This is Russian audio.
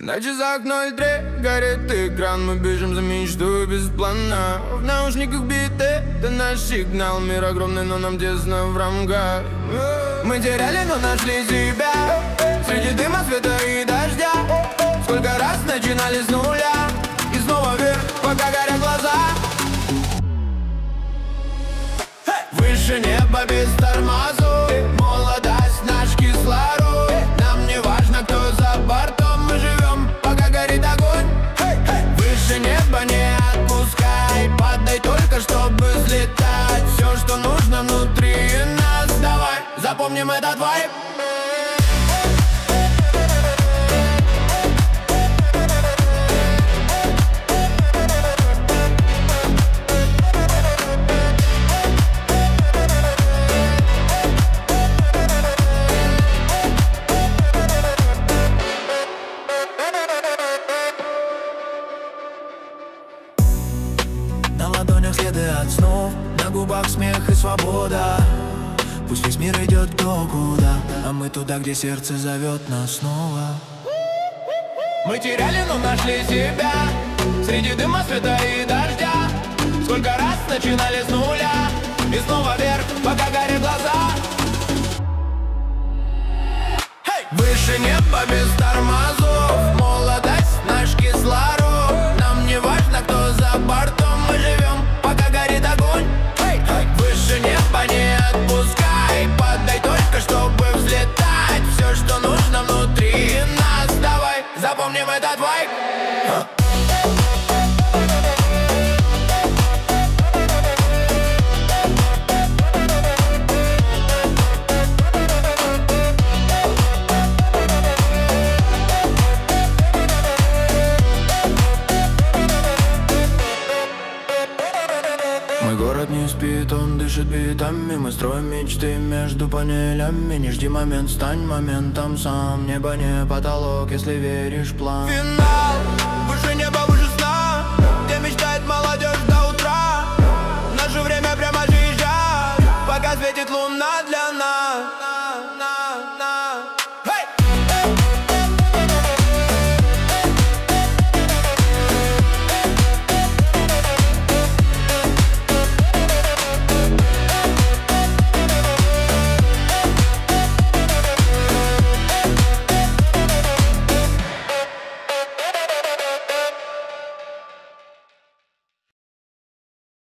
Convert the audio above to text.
На часах 03, горит экран, мы бежим за мечтой без плана. В наушниках биты, это наш сигнал. Мир огромный, но нам тесно в рамках. Мы теряли, но нашли себя среди дыма, света и дождя. Сколько раз начинали с нуля и снова вверх, пока горят глаза. Выше неба без тормозов, молодость наш кислород. Нам не важно, кто за бортом, мы живем, пока горит огонь. Выше неба не отпускай, падай только, чтобы взлетать. Все, что нужно внутри нас, давай запомним этот вайб. На ладонях следы от снов, на губах смех и свобода. Пусть весь мир идет кто куда, а мы туда, где сердце зовет нас снова. Мы теряли, но нашли себя среди дыма, света и дождя. Сколько раз начинали с нуля и снова вверх, пока горят глаза. Выше неба без тормозов, молодость наш кислород. Нам не важно, кто за бортом, мы живем, пока горит огонь. Выше неба не отпускай, падай только, чтобы взлетать. Все, что нужно внутри нас, давай запомним этот вайб. Мой город не спит, он дышит битами. Мы строим мечты между панелями. Не жди момент, стань моментом сам. Небо не потолок, если веришь в план. Финал, выше неба, выше